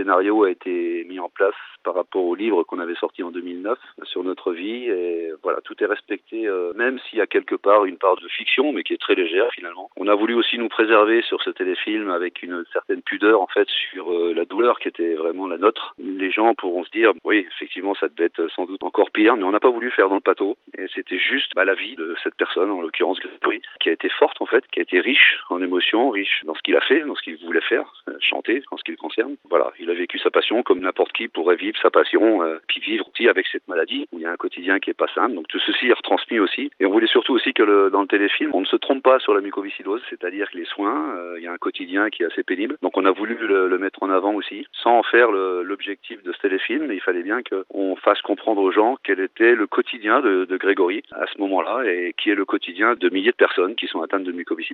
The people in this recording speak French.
scénario a été mis en place par rapport au livre qu'on avait sorti en 2009 sur notre vie et voilà, tout est respecté, même s'il y a quelque part une part de fiction, mais qui est très légère finalement. On a voulu aussi nous préserver sur ce téléfilm avec une certaine pudeur en fait sur la douleur qui était vraiment la nôtre. Les gens pourront se dire, oui, effectivement, ça devait être sans doute encore pire, mais on n'a pas voulu faire dans le pathos. Et c'était juste la vie de cette personne, en l'occurrence Grégory, qui a été forte en fait, qui a été riche en émotions, riche dans ce qu'il a fait, dans ce qu'il voulait faire, chanter en ce qui le concerne. Voilà, il a vécu sa passion comme n'importe qui pourrait vivre sa passion, puis vivre aussi avec cette maladie où il y a un quotidien qui est pas simple. Donc tout ceci est retransmis aussi. Et on voulait surtout aussi que dans le téléfilm, on ne se trompe pas sur la mucoviscidose, c'est-à-dire que les soins, il y a un quotidien qui est assez pénible. Donc on a voulu le mettre en avant aussi, sans en faire l'objectif de ce téléfilm. Mais il fallait bien qu'on fasse comprendre aux gens quel était le quotidien de Grégory à ce moment-là et qui est le quotidien de milliers de personnes qui sont atteintes de mucoviscidose.